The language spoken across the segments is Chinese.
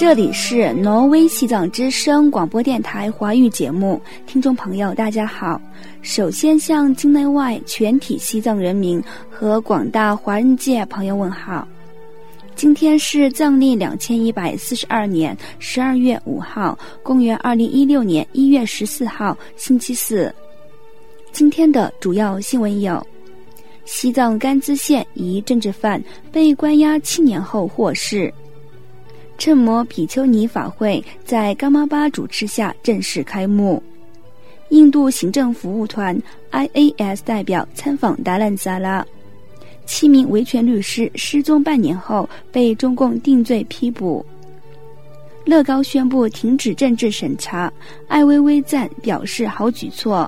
这里是挪威西藏之声广播电台华语节目，听众朋友大家好。首先向境内外全体西藏人民和广大华人界朋友问好。今天是藏历2142年12月5号，公元2016年1月14号，星期四。今天的主要新闻有：西藏甘孜县一政治犯被关押7年后获释；趁摩比丘尼法会在噶玛巴主持下正式开幕；印度行政服务团 IAS 代表参访达兰萨拉；7名维权律师失踪半年后被中共定罪批捕；乐高宣布停止政治审查，艾薇薇赞表示好举措。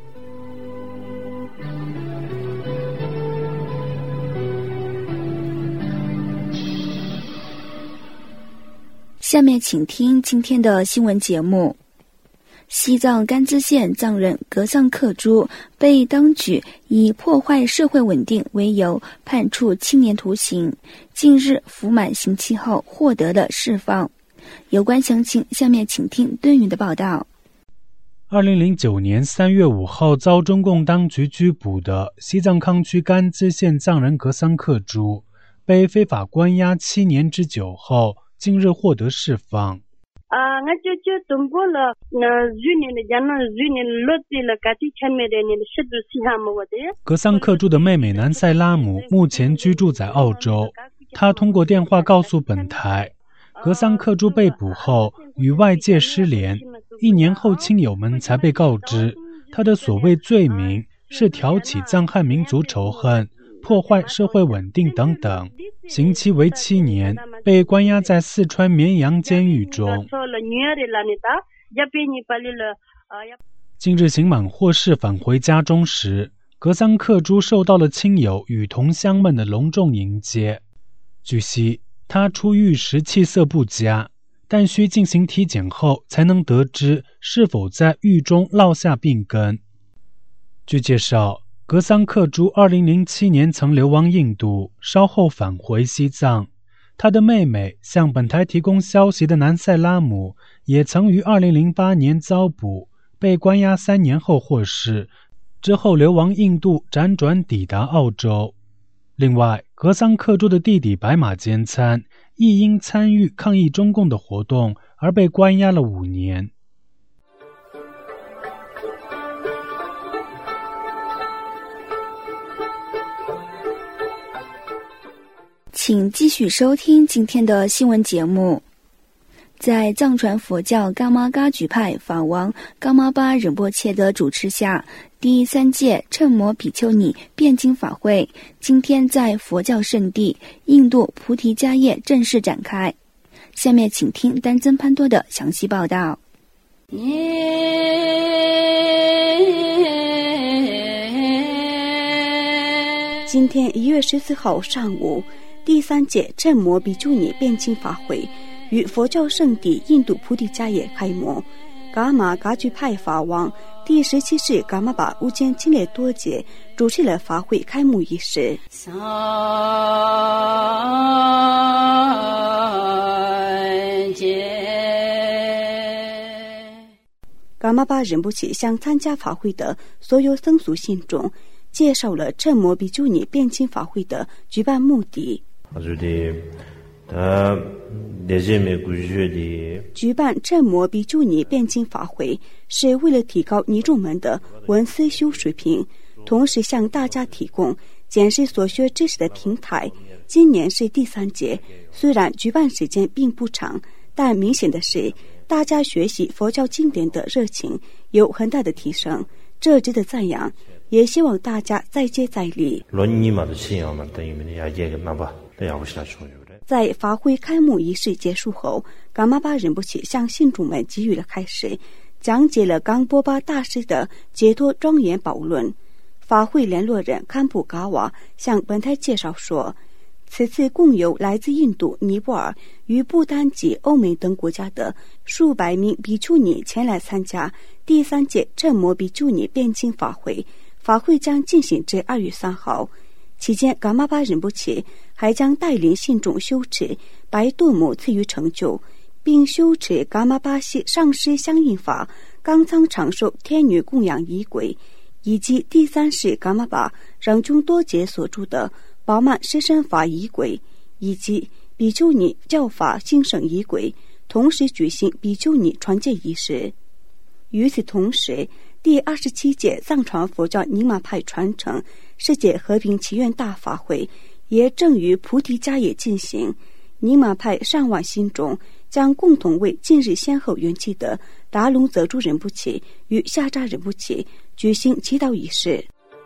下面请听今天的新闻节目。西藏甘孜县藏人格桑克珠被当局以破坏社会稳定为由判处7年徒刑，近日服满刑期后获得了释放。有关详情，下面请听敦云的报道。 2009年3月5号遭中共当局拘捕的西藏康区甘孜县藏人格桑克珠被非法关押7年之久后近日获得释放。格桑克珠的妹妹南塞拉姆目前居住在澳洲，她通过电话告诉本台，格桑克珠被捕后与外界失联，1年后亲友们才被告知，她的所谓罪名是挑起藏汉民族仇恨、破坏社会稳定等等，刑期为7年，被关押在四川绵阳监狱中。近日刑满获释返回家中时，格桑克珠受到了亲友与同乡们的隆重迎接。据悉，他出狱时气色不佳，但需进行体检后才能得知是否在狱中落下病根。据介绍，格桑克珠2007年曾流亡印度，稍后返回西藏。他的妹妹向本台提供消息的南塞拉姆也曾于2008年遭捕，被关押3年后获释，之后流亡印度，辗转抵达澳洲。另外，格桑克珠的弟弟白马坚参亦因参与抗议中共的活动而被关押了5年。 请继续收听今天的新闻节目。在藏传佛教噶玛噶举派法王噶玛巴仁波切的主持下，第3届趁摩比丘尼辩经法会今天在佛教圣地印度菩提迦叶正式展开。下面请听丹增潘多的详细报道。 今天1月14号上午，第3届趁摩比丘尼辩经法会于佛教圣地印度菩提迦叶开幕。噶玛噶举派法王第17世噶玛巴乌坚钦列多杰主持了法会开幕仪式。噶玛巴仁波切向参加法会的所有僧俗信众介绍了趁摩比丘尼辩经法会的举办目的。举办趁摩比丘尼辩经法会是为了提高尼众们的文思修水平，同时向大家提供检视所学知识的平台。今年是第3届，虽然举办时间并不长，但明显的是大家学习佛教经典的热情有很大的提升，这值得赞扬，也希望大家再接再厉。在法会开幕仪式结束后，噶玛巴仁波切向信众们给予了开示，讲解了冈波巴大师的解脱庄严宝论。法会联络人堪布嘎瓦向本台介绍说，此次共有来自印度、尼泊尔与不丹及欧美等国家的数百名比丘尼前来参加第3届趁摩比丘尼辩经法会，法会将进行至2月3号。期间，噶玛巴仁波切还将带领信众修持白度母赐予成就， 并修持噶玛巴西上师相应法冈仓长寿天女供养仪轨，以及第三世噶玛巴让中多杰所著的饱满施身法仪轨，以及比丘尼教法兴盛仪轨，同时举行比丘尼传戒仪式。与此同时，第27届藏传佛教宁玛派传承世界和平祈愿大法会也正于菩提迦叶进行。宁玛派上万信众将共同为近日先后圆寂的达隆泽珠仁波切与夏扎仁波切举行祈祷仪式。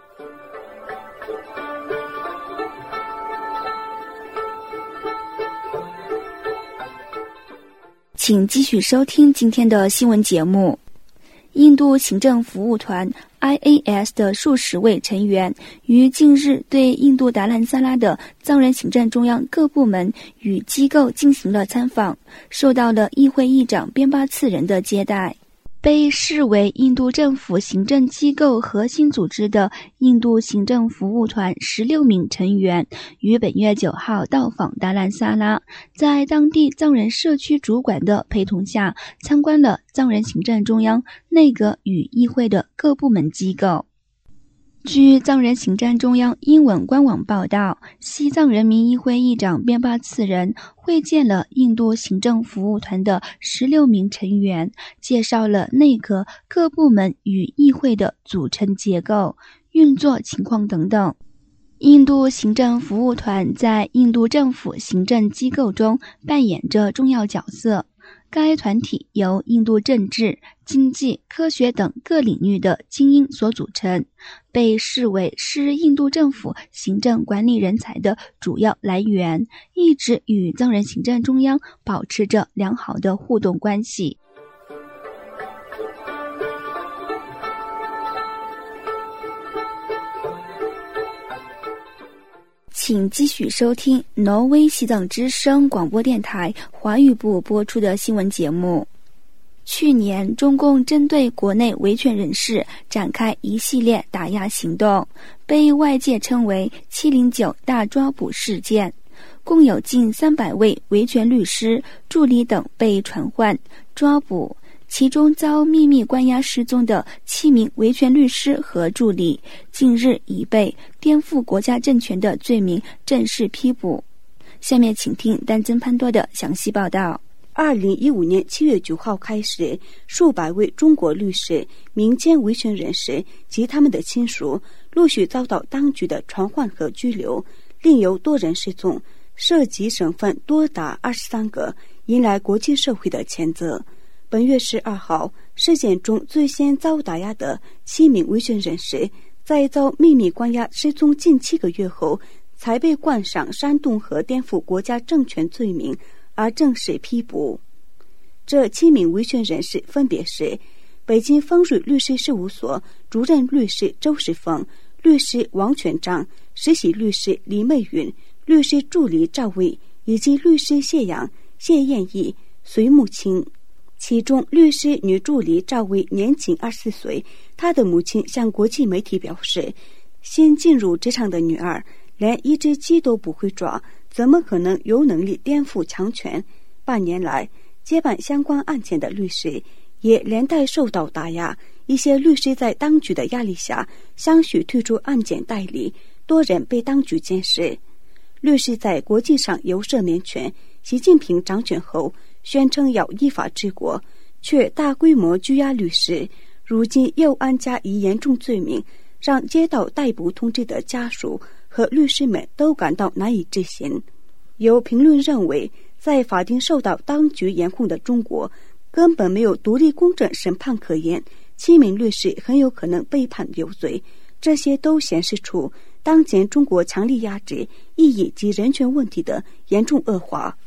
请继续收听今天的新闻节目。印度行政服务团 IAS 的数十位成员于近日对印度达兰萨拉的藏人行政中央各部门与机构进行了参访，受到了议会议长边巴次仁的接待。被视为印度政府行政机构核心组织的印度行政服务团16名成员于本月9号到访达兰萨拉，在当地藏人社区主管的陪同下参观了藏人行政中央、内阁与议会的各部门机构。据藏人行政中央英文官网报道，西藏人民议会议长边巴次仁会见了印度行政服务团的16名成员，介绍了内阁各部门与议会的组成结构、运作情况等等。印度行政服务团在印度政府行政机构中扮演着重要角色。该团体由印度政治、经济、科学等各领域的精英所组成，被视为是印度政府行政管理人才的主要来源，一直与藏人行政中央保持着良好的互动关系。请继续收听挪威西藏之声广播电台华语部播出的新闻节目。去年，中共针对国内维权人士展开一系列打压行动，被外界称为709大抓捕事件，共有近300位维权律师、助理等被传唤、抓捕，其中遭秘密关押失踪的7名维权律师和助理，近日已被颠覆国家政权的罪名正式批捕。下面请听丹增潘多的详细报道。 2015年7月9号开始，数百位中国律师、民间维权人士及他们的亲属陆续遭到当局的传唤和拘留，另有多人失踪，涉及省份多达23个，引来国际社会的谴责。本月12号，事件中最先遭打压的7名维权人士，在遭秘密关押失踪近7个月后，才被冠上煽动和颠覆国家政权罪名而正式批捕。这7名维权人士分别是北京丰瑞律师事务所主任律师周世峰、律师王全章、实习律师李媚云、律师助理赵薇以及律师谢阳、谢艳义、隋木清。其中律师女助理赵薇年仅24岁，她的母亲向国际媒体表示，新进入职场的女儿连一只鸡都不会抓，怎么可能有能力颠覆强权？半年来，接办相关案件的律师也连带受到打压，一些律师在当局的压力下相续退出案件代理，多人被当局监视。律师在国际上有赦免权，习近平掌权后宣称要依法治国，却大规模拘押律师，如今又安加以严重罪名，让接到逮捕通知的家属和律师们都感到难以置信。有评论认为，在法定受到当局严控的中国，根本没有独立公正审判可言，7名律师很有可能被判有罪。这些都显示出当前中国强力压制异议及人权问题的严重恶化。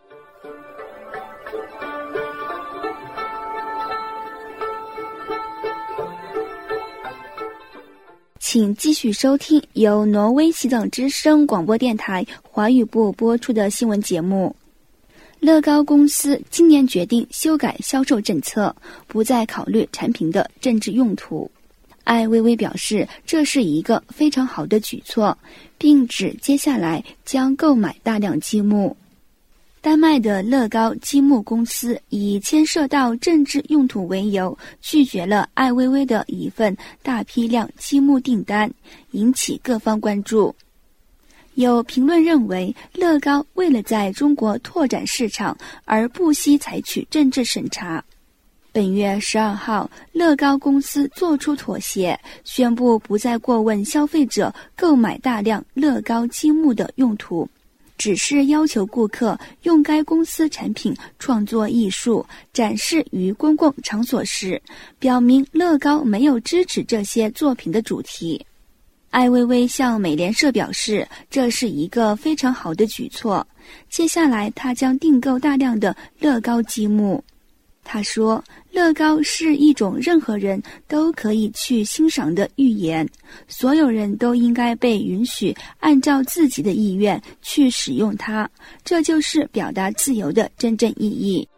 请继续收听由挪威西藏之声广播电台华语部播出的新闻节目。乐高公司今年决定修改销售政策，不再考虑产品的政治用途。艾薇薇表示，这是一个非常好的举措，并指接下来将购买大量积木。 丹麦的乐高积木公司以牵涉到政治用途为由，拒绝了艾薇薇的一份大批量积木订单，引起各方关注。有评论认为，乐高为了在中国拓展市场而不惜采取政治审查。本月12号，乐高公司做出妥协，宣布不再过问消费者购买大量乐高积木的用途，只是要求顾客用该公司产品创作艺术，展示于公共场所时，表明乐高没有支持这些作品的主题。艾薇薇向美联社表示，这是一个非常好的举措，接下来她将订购大量的乐高积木。他说，乐高是一种任何人都可以去欣赏的寓言，所有人都应该被允许按照自己的意愿去使用它，这就是表达自由的真正意义。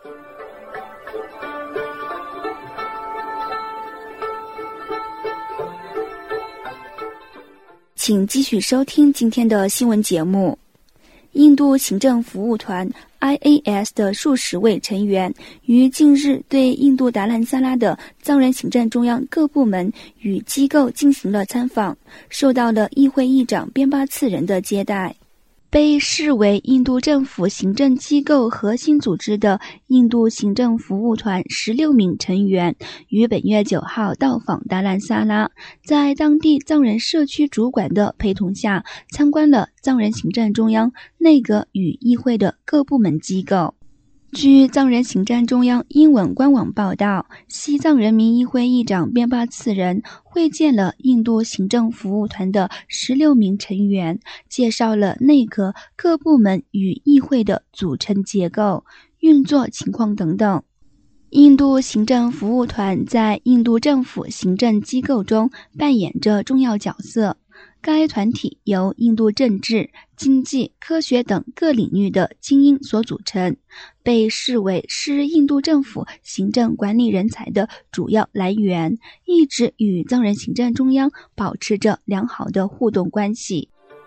请继续收听今天的新闻节目。印度行政服务团 IAS 的数十位成员于近日对印度达兰萨拉的藏人行政中央各部门与机构进行了参访，受到了议会议长边巴次仁的接待。被视为印度政府行政机构核心组织的印度行政服务团16名成员于本月9号到访达兰萨拉，在当地藏人社区主管的陪同下，参观了藏人行政中央、内阁与议会的各部门机构。据藏人行政中央英文官网报道，西藏人民议会议长边巴次仁会见了印度行政服务团的16名成员，介绍了内阁各部门与议会的组成结构、运作情况等等。印度行政服务团在印度政府行政机构中扮演着重要角色。该团体由印度政治、经济、科学等各领域的精英所组成，被视为是印度政府行政管理人才的主要来源，一直与藏人行政中央保持着良好的互动关系。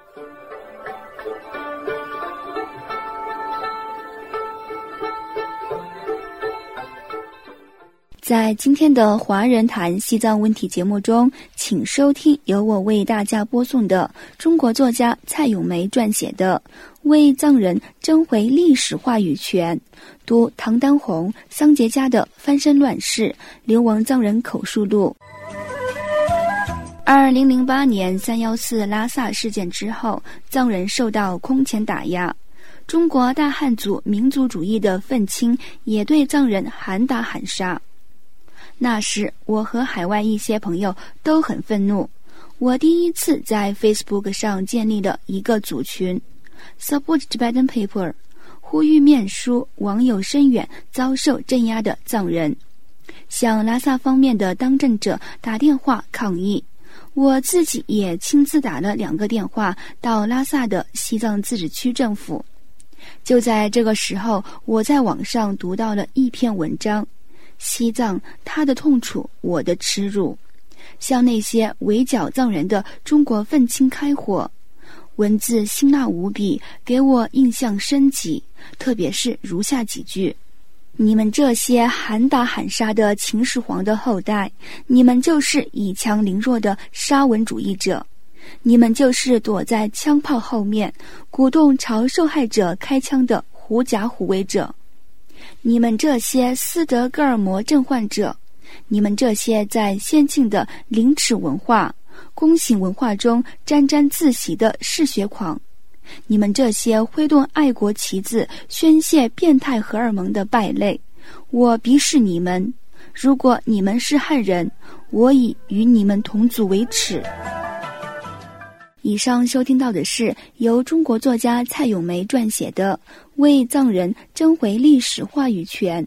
在今天的华人谈西藏问题节目中，请收听由我为大家播送的中国作家蔡咏梅撰写的《为藏人争回历史话语权》，读唐丹红、桑杰家的《翻身乱世》，流亡藏人口述录。2008年314拉萨事件之后，藏人受到空前打压，中国大汉族民族主义的愤青也对藏人喊打喊杀。那时我和海外一些朋友都很愤怒，我第一次在 Facebook 上建立了一个组群 Support Tibetan People， 呼吁面书网友声援遭受镇压的藏人，向拉萨方面的当政者打电话抗议。我自己也亲自打了2个电话到拉萨的西藏自治区政府。就在这个时候，我在网上读到了一篇文章，西藏，他的痛楚，我的耻辱，向那些围剿藏人的中国愤青开火。文字辛辣无比，给我印象深刻，特别是如下几句：你们这些喊打喊杀的秦始皇的后代，你们就是以强凌弱的沙文主义者，你们就是躲在枪炮后面鼓动朝受害者开枪的狐假虎威者，你们这些斯德哥尔摩症患者，你们这些在先进的凌迟文化、宫刑文化中沾沾自喜的嗜血狂，你们这些挥动爱国旗子宣泄变态荷尔蒙的败类，我鄙视你们。如果你们是汉人，我以与你们同族为耻。以上收听到的是由中国作家蔡咏梅撰写的《为藏人争回历史话语权》。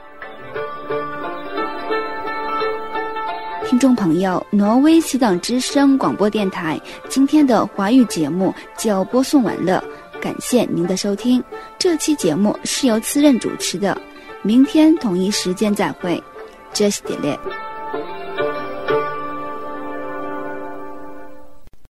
听众朋友，挪威西藏之声广播电台今天的华语节目就播送完了，感谢您的收听。这期节目是由次任主持的，明天同一时间再会。这是点列。